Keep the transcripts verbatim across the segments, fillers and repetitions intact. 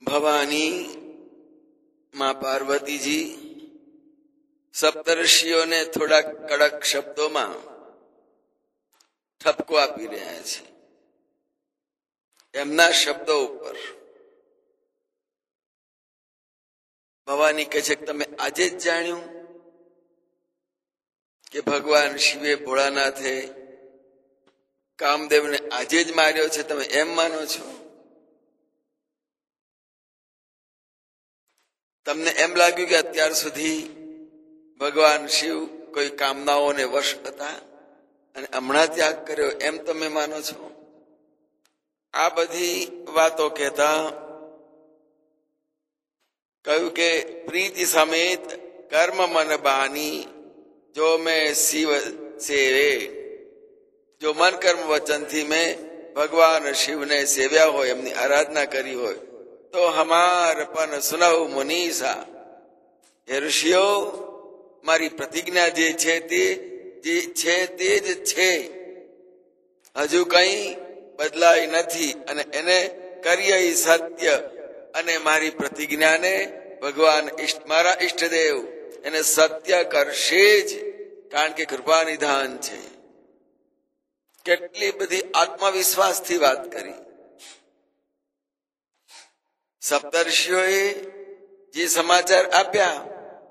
ભવાની માં પાર્વતીજી સપ્તર્ષિઓને થોડા કડક શબ્દોમાં ઠપકો આપી રહ્યા છે. એમના શબ્દો ઉપર ભવાની કહે છે કે તમે આજે જ જાણ્યું કે ભગવાન શિવે ભોળાનાથે કામદેવને આજે જ માર્યો છે, તમે એમ માનો છો? તમને એમ લાગ્યું કે અત્યાર સુધી ભગવાન શિવ કોઈ કામનાઓને વશ હતા અને હમણાં ત્યાગ કર્યો, એમ તમે માનો છો? આ બધી વાતો કહેતા કહ્યું કે પ્રીતિ સમેત કર્મ મન બાની જો મેં શિવ સેવે, જો મન કર્મ વચનથી મેં ભગવાન શિવને સેવ્યા હોય, એમની આરાધના કરી હોય, તો હમાર પન સુનવ મુનીસા, હે ઋષિઓ, મારી પ્રતિજ્ઞા જે છે તે જે છે તે જ છે, હજુ કઈ બદલાઈ નથી, અને એને કરીએ સત્ય, અને મારી પ્રતિજ્ઞાને ભગવાન ઇષ્ટ મારા ઈષ્ટદેવ એને સત્ય કરશે જ, કારણ કે કૃપા નિધાન છે. કેટલી બધી આત્મવિશ્વાસથી વાત કરી. સપ્તર્ષિઓએ જે સમાચાર આપ્યા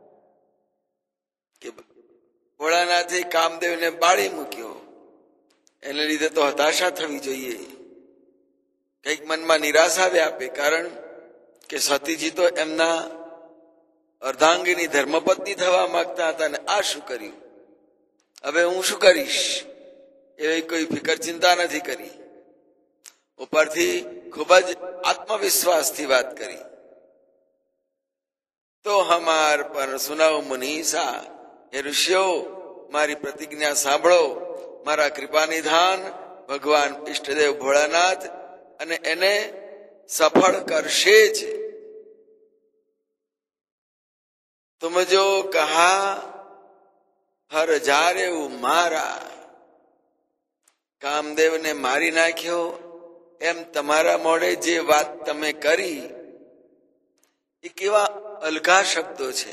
કે ભોળાનાથે કામદેવને બાળી મૂક્યો, એને લીધે તો હતાશા થવી જોઈએ, કઈક મનમાં નિરાશા વ્યાપે, કારણ કે સતીજી તો એમના અર્ધાંગીની ધર્મપત્ની થવા માંગતા હતા, અને આ શું કર્યું? હવે હું શું કરીશ? એવી કોઈ ફિકર ચિંતા નથી કરી. ઉપરથી ખૂબ જ આત્મવિશ્વાસથી વાત કરી. તો હમાર પર સુનવ મુનીસા, હે ઋષિઓ, મારી પ્રતિજ્ઞા સાંભળો, મારા કૃપા નિધાન ભગવાન ઈષ્ટદેવ ભોળાનાથ અને એને સફળ કરશે જ. તુમ જો કહા હર જારે મારા, કામદેવને મારી નાખ્યો એમ તમારા મોઢે જે વાત તમે કરી એ કેવા અલગા શબ્દો છે.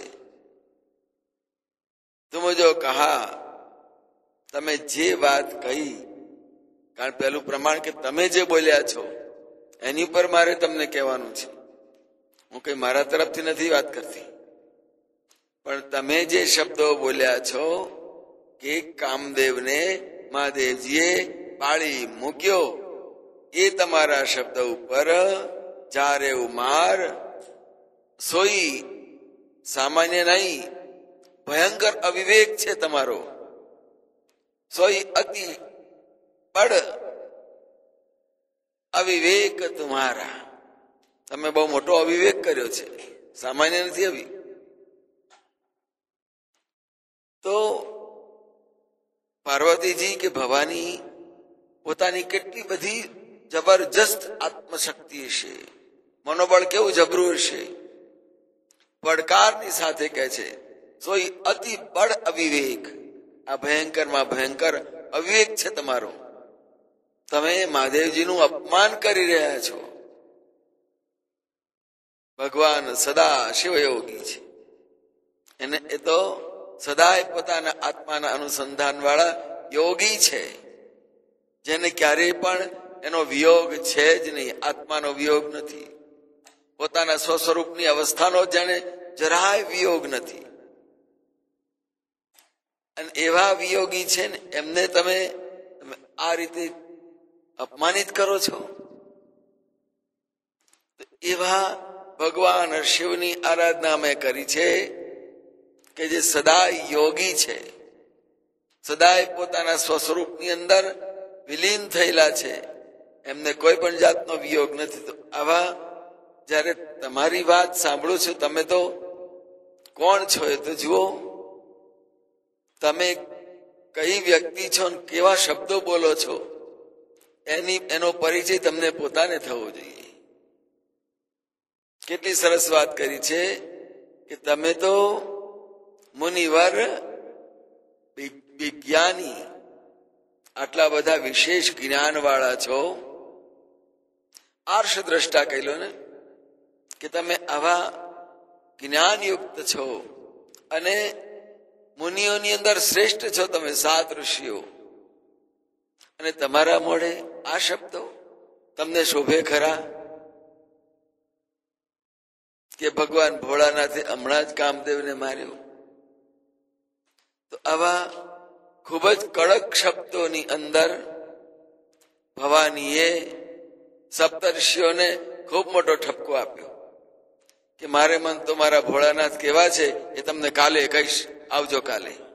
તુમ જો કહા, તમે જે વાત કહી, કારણ પેલું પ્રમાણ કે તમે જે બોલ્યા છો એની ઉપર મારે તમને કહેવાનું છે. હું કઈ મારા તરફથી નથી વાત કરતી, પણ તમે જે શબ્દો બોલ્યા છો કે કામદેવને મહાદેવજીએ બાળી મૂક્યો, એ તમારા શબ્દ ઉપર જારે ઉમાર, સોઈ સામાન્ય નહીં, ભયંકર અવિવેક છે તમારો. સોઈ અતિ બડ અવિવેક તુમ્હારા, તમે બહુ મોટો અવિવેક કર્યો છે, સામાન્ય નથી. અભી તો પાર્વતીજી કે ભવાની પોતાની કેટલી બધી જબરજસ્ત આત્મશક્તિ હશે, મનોબળ કેવું જબરું હશે, પડકારની સાથે કહે છે સોઈ અતિ બળ અવિવેક, આ ભયંકર માં ભયંકર અવિવેક છે તમારો. તમે મહાદેવજીનું અપમાન કરી રહ્યા છો. ભગવાન સદા શિવયોગી છે, એને એ તો સદાય પોતાના આત્માના અનુસંધાન વાળા યોગી છે, જેને ક્યારેય પણ એનો વિયોગ છે જ નહીં, આત્માનો વિયોગ નથી, પોતાના સ્વસ્વરૂપની અવસ્થાનો જેને જરાય વિયોગ નથી. અને એવા વિયોગી છે ને એમને તમે આ રીતે અપમાનિત કરો છો. એવા ભગવાન શિવની આરાધના મેં કરી છે કે જે સદાય યોગી છે, સદાય પોતાના સ્વસ્વરૂપની અંદર વિલીન થયેલા છે, એમને કોઈ પણ જાતનો વિયોગ નથી. તો આવા જયારે તમારી વાત સાંભળું છું, તમે તો કોણ છો એ તો જુઓ. તમે કઈ વ્યક્તિ છો, કેવા શબ્દો બોલો છો, એની એનો પરિચય તમને પોતાને થવો જોઈએ. કેટલી સરસ વાત કરી છે કે તમે તો મુનિવર વિજ્ઞાની, આટલા બધા વિશેષ જ્ઞાન વાળા છો. આર્ષ દ્રષ્ટા કહી લો ને, કે તમે આવા જ્ઞાનયુક્ત છો અને મુનિઓની અંદર શ્રેષ્ઠ છો તમે સાત ઋષિઓ, અને તમારા મોઢે આ શબ્દો તમને શોભે ખરા કે ભગવાન ભોળાનાથે હમણાં જ કામદેવને માર્યો? તો આવા ખૂબ જ કડક શબ્દોની અંદર ભવાનીએ સપ્તર્ષિઓને ખૂબ મોટો ઠપકો આપ્યો કે મારે મન તો મારા ભોળાનાથ કેવા છે એ તમને કાલે કહીશ, આવજો કાલે.